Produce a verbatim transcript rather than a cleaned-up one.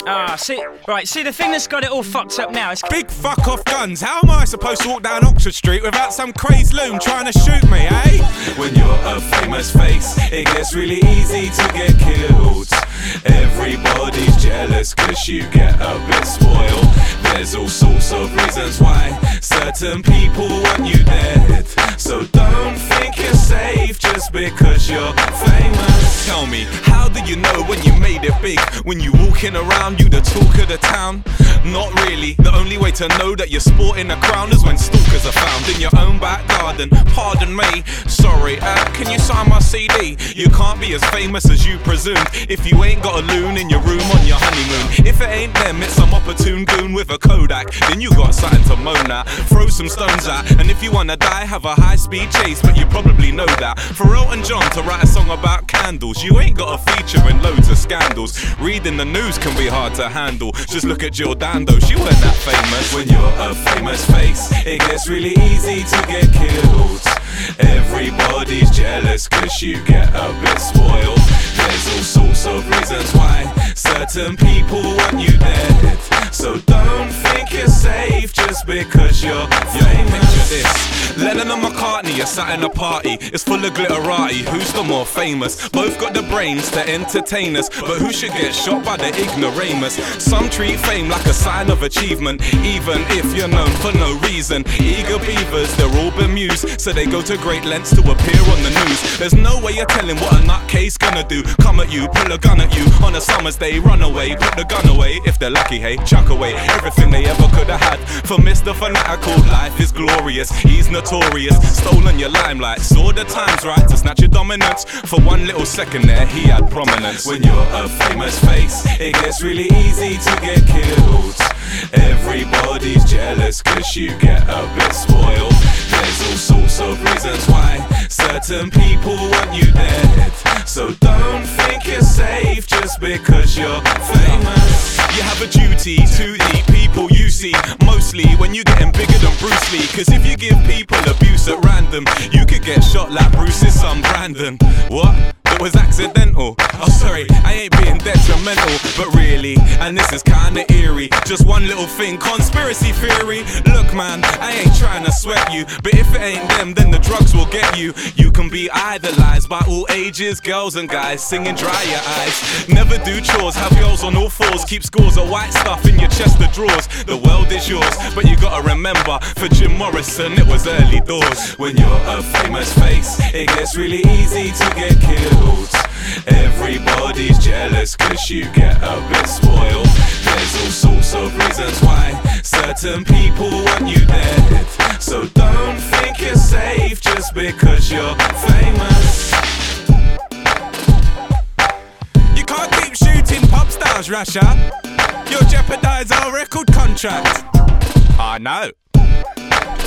Ah, see, right, see the thing that's got it all fucked up now is big fuck off guns. How am I supposed to walk down Oxford Street without some crazed loon trying to shoot me, eh? When you're a famous face, it gets really easy to get killed. Everybody's jealous cause you get a bit spoiled. There's all sorts of reasons why certain people want you dead. So don't think you're safe just because you're famous. Tell me, how do you know when you made it big? When you walking around, you the talk of the town? Not really. The only way to know that you're sporting a crown is when stalkers are found in your own back garden. Pardon me, sorry, uh, can you sign my C D? You can't be as famous as you presumed if you ain't got a loon in your room on your honeymoon. If it ain't them, it's some opportune goon with a Kodak. Then you got something to moan at. Throw some stones at, and if you wanna die, have a high-speed chase. But you probably know that for Elton John to write a song about candles, you ain't got a feature in loads of scandals. Reading the news can be hard to handle. Just look at Jill Dando, she weren't that famous. When you're a famous face, it gets really easy to get killed. Everybody's jealous cause you get a bit spoiled. There's all sorts of reasons why certain people want you dead. So don't think you're safe just because you're famous. Picture this, Lennon and McCartney are sat in a party. It's full of glitterati, who's the more famous? Both got the brains to entertain us, but who should get shot by the ignoramus? Some treat fame like a sign of achievement, even if you're known for no reason. Eager beavers, they're all bemused, so they go to great lengths to appear on the news. There's no way you're telling what a nutcase gonna do. Come at you, pull a gun at you on a summer's day, run away, put the gun away. If they're lucky, hey, chuck away everything they ever could have had. For Mister Fanatical, life is glorious, he's notorious. Stolen your limelight, saw the times right to snatch your dominance. For one little second there, he had prominence. When you're a famous face, it gets really easy to get killed. Everybody's jealous cause you get a bit spoiled. There's all sorts of reasons why certain people want you dead. So don't think you're safe just because you're famous. You have a duty to the people you see, mostly when you're getting bigger than Bruce Lee. Cause if you give people abuse at random, you could get shot like Bruce's son Brandon. What? It was accidental. Oh sorry, I ain't being detrimental, but really, and this is kinda eerie, just one little thing, conspiracy theory. Look man, I ain't trying to sweat you, but if it ain't them, then the drugs will get you. You can be idolized by all ages, girls and guys, singing dry your eyes. Never do chores, have girls on all fours, keep scores of white stuff in your chest of drawers. The world is yours, but you gotta remember, for Jim Morrison it was early doors. When you're a famous face, it gets really easy to get killed. Everybody's jealous cause you get a bit spoiled. There's all sorts of reasons why certain people want you dead. So don't think you're safe just because you're famous. You can't keep shooting pop stars, Russia. You'll jeopardize our record contract. I know.